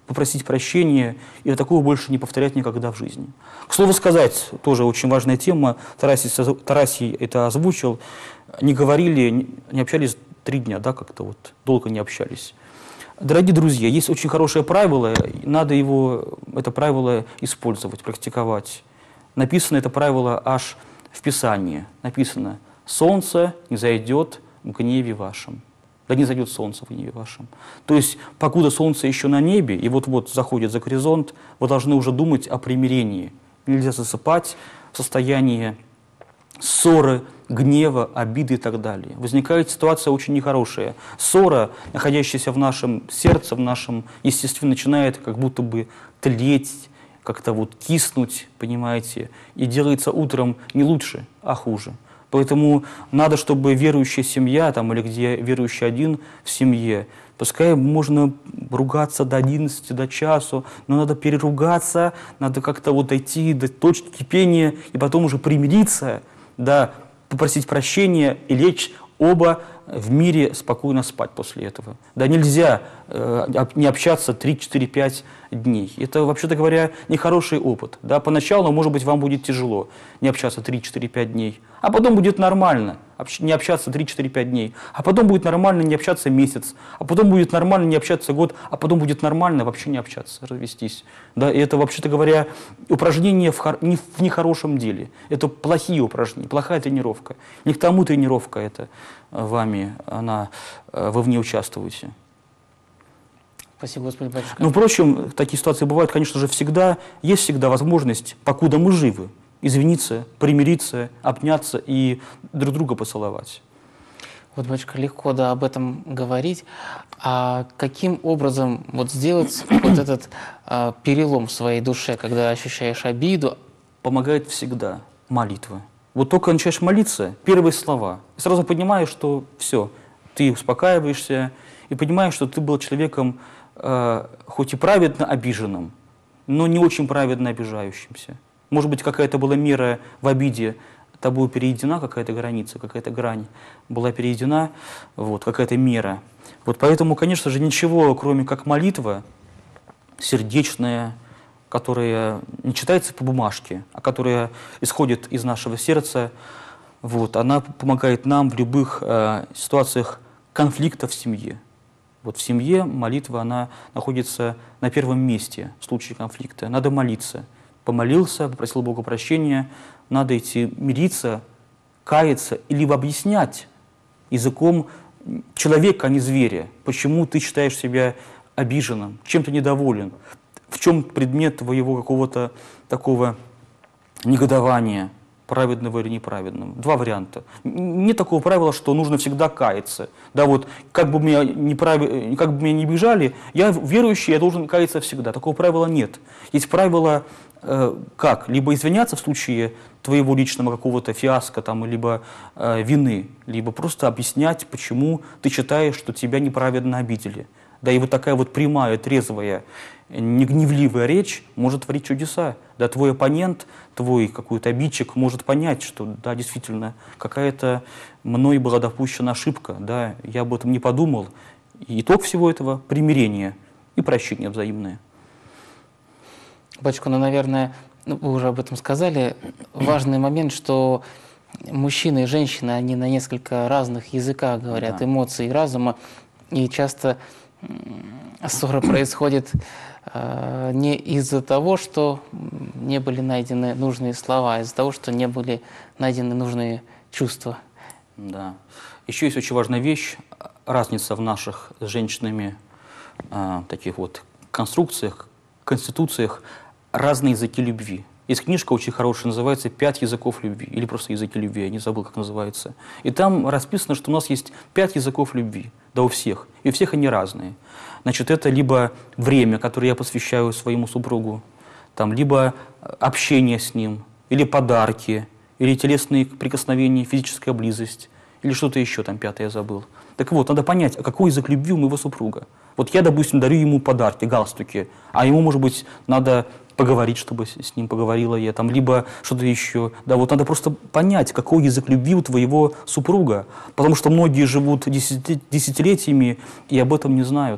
попросить прощения и такого больше не повторять никогда в жизни. К слову сказать, тоже очень важная тема, Тарасий, Тарасий это озвучил, не говорили, не общались три дня, да, как-то вот долго не общались. Дорогие друзья, есть очень хорошее правило, надо его, это правило использовать, практиковать. Написано это правило аж в Писании. Написано: «Солнце не зайдет в гневе вашем». Да не зайдет солнце в гневе вашем. То есть, покуда солнце еще на небе, и вот-вот заходит за горизонт, вы должны уже думать о примирении. Нельзя засыпать в состоянии ссоры, гнева, обиды и так далее. Возникает ситуация очень нехорошая. Ссора, находящаяся в нашем сердце, в нашем естестве, начинает как будто бы тлеть, как-то вот киснуть, понимаете, и делается утром не лучше, а хуже. Поэтому надо, чтобы верующая семья, там, или где верующий один в семье, пускай можно ругаться до одиннадцати, до часу, но надо переругаться, надо как-то вот дойти до точки кипения и потом уже примириться, да, попросить прощения и лечь оба в мире спокойно спать после этого. Да, нельзя э, не общаться три, четыре, пять дней. Это, вообще-то говоря, нехороший опыт. Да, поначалу, может быть, вам будет тяжело не общаться три, четыре, пять дней, а потом будет нормально не общаться три, четыре, пять дней, а потом будет нормально не общаться месяц, а потом будет нормально не общаться год, а потом будет нормально вообще не общаться, развестись. Да, и это, вообще-то говоря, упражнение в, хор... не в нехорошем деле. Это плохие упражнения, плохая тренировка. Не к тому тренировка это вами, она, вы в ней участвуете. Спасибо, Господи, батюшка. Ну, впрочем, такие ситуации бывают, конечно же, всегда. Есть всегда возможность, покуда мы живы, извиниться, примириться, обняться и друг друга поцеловать. Вот, батюшка, легко, да, об этом говорить. А каким образом вот сделать вот этот а, перелом в своей душе, когда ощущаешь обиду? Помогает всегда молитва. Вот только начинаешь молиться, первые слова, и сразу понимаешь, что все, ты успокаиваешься, и понимаешь, что ты был человеком, э, хоть и праведно обиженным, но не очень праведно обижающимся. Может быть, какая-то была мера в обиде, тобой переедена какая-то граница, какая-то грань была переедена, вот, какая-то мера. Вот поэтому, конечно же, ничего, кроме как молитва, сердечная, которая не читается по бумажке, а которая исходит из нашего сердца, вот, она помогает нам в любых э, ситуациях конфликта в семье. Вот в семье молитва, она находится на первом месте в случае конфликта. Надо молиться. Помолился, попросил Бога прощения, надо идти мириться, каяться и либо объяснять языком человека, а не зверя, почему ты считаешь себя обиженным, чем ты недоволен, в чем предмет твоего какого-то такого негодования, праведного или неправедного. Два варианта. Нет такого правила, что нужно всегда каяться. Да, вот, как бы меня не, прави... как бы меня не бежали, я верующий, я должен каяться всегда. Такого правила нет. Есть правило, э, как? Либо извиняться в случае твоего личного какого-то фиаско, там, либо э, вины, либо просто объяснять, почему ты считаешь, что тебя неправедно обидели. Да, и вот такая вот прямая, трезвая, негневливая речь может творить чудеса. Да, твой оппонент, твой какой-то обидчик может понять, что да, действительно, какая-то мной была допущена ошибка, да, я об этом не подумал. И итог всего этого — примирение и прощение взаимное. Батюшка, ну, наверное, ну, вы уже об этом сказали, важный момент, что мужчины и женщины, они на несколько разных языках говорят, да. Эмоций и разума, и часто ссора происходит э, не из-за того, что не были найдены нужные слова, а из-за того, что не были найдены нужные чувства. Да. Еще есть очень важная вещь, разница в наших с женщинами э, таких вот конструкциях, конституциях, разные языки любви. Есть книжка очень хорошая, называется «Пять языков любви», или просто «Языки любви», я не забыл, как называется. И там расписано, что у нас есть пять языков любви, да у всех, и у всех они разные. Значит, это либо время, которое я посвящаю своему супругу, там, либо общение с ним, или подарки, или телесные прикосновения, физическая близость, или что-то еще, там, пятое я забыл. Так вот, надо понять, а какой язык любви у моего супруга. Вот я, допустим, дарю ему подарки, галстуки, а ему, может быть, надо поговорить, чтобы с ним поговорила я, там, либо что-то еще. Да, вот надо просто понять, какой язык любви у твоего супруга, потому что многие живут десятилетиями и об этом не знают.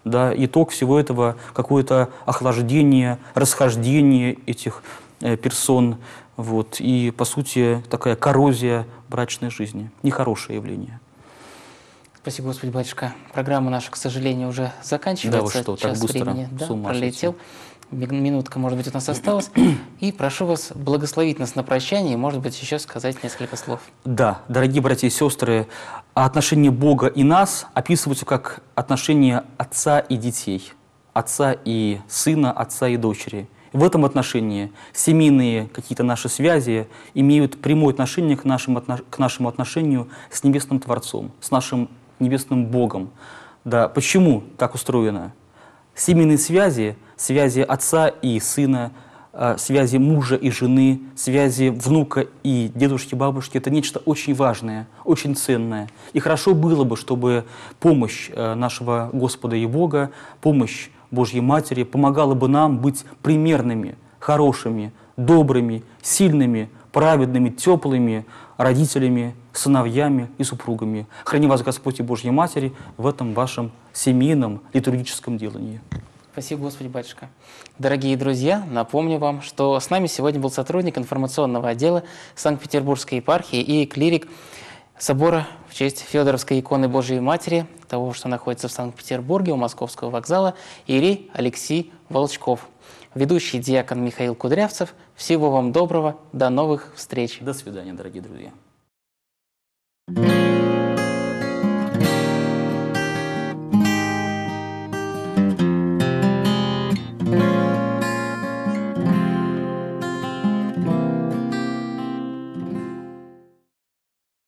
Да, итог всего этого какое-то охлаждение, расхождение этих э, персон, вот, и, по сути, такая коррозия брачной жизни. Нехорошее явление. Спасибо, Господи, батюшка. Программа наша, к сожалению, уже заканчивается. Да вы что, так Час быстро времени, да, с ума пролетел. Минутка, может быть, у нас осталась. И прошу вас благословить нас на прощание и, может быть, еще сказать несколько слов. Да, дорогие братья и сестры, отношения Бога и нас описываются как отношения отца и детей, отца и сына, отца и дочери. В этом отношении семейные какие-то наши связи имеют прямое отношение к нашему, к нашему отношению с Небесным Творцом, с нашим Небесным Богом. Да, почему так устроено? Семейные связи, связи отца и сына, связи мужа и жены, связи внука и дедушки, бабушки – это нечто очень важное, очень ценное. И хорошо было бы, чтобы помощь нашего Господа и Бога, помощь Божьей Матери помогала бы нам быть примерными, хорошими, добрыми, сильными, праведными, теплыми родителями, сыновьями и супругами. Храни вас Господь и Божьей Матери в этом вашем семейном литургическом делании. Спасибо, Господи, батюшка. Дорогие друзья, напомню вам, что с нами сегодня был сотрудник информационного отдела Санкт-Петербургской епархии и клирик собора в честь Федоровской иконы Божией Матери, того, что находится в Санкт-Петербурге, у Московского вокзала, иерей Алексей Волчков. Ведущий диакон Михаил Кудрявцев. Всего вам доброго, до новых встреч. До свидания, дорогие друзья.